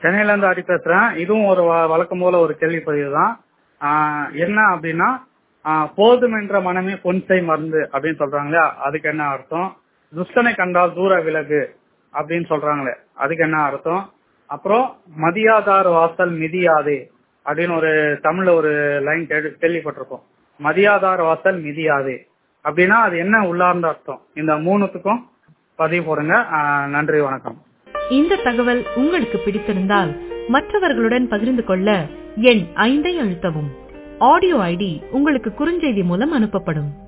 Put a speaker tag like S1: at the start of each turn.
S1: சென்னையில இருந்து ஹரி பேசுறேன். இதுவும் ஒரு வழக்கம் போல ஒரு கேள்வி பதிவு தான். என்ன அப்படின்னா, போதும் என்ற மனமே பொன்சை மருந்து அப்படின்னு சொல்றாங்களே, அதுக்கு என்ன அர்த்தம்? துஷ்டனை கண்டால் தூர விலகு அப்படின்னு சொல்றாங்களே, அதுக்கு என்ன அர்த்தம்? அப்புறம் மதியாதார் வாசல் மிதியாதே அப்படின்னு ஒரு தமிழ்ல ஒரு லைன் கேள்விப்பட்டிருக்கோம். மதியாதார் வாசல் மிதியாதே அப்படின்னா அது என்ன உள்ளார்ந்த அர்த்தம்? இந்த மூணுத்துக்கும் பதிவு போடுங்க. நன்றி, வணக்கம்.
S2: இந்த தகவல் உங்களுக்கு பிடித்திருந்தால் மற்றவர்களுடன் பகிர்ந்து கொள்ள எண் 5 அழுத்தவும். ஆடியோ ஐடி உங்களுக்கு குறுஞ்செய்தி மூலம் அனுப்பப்படும்.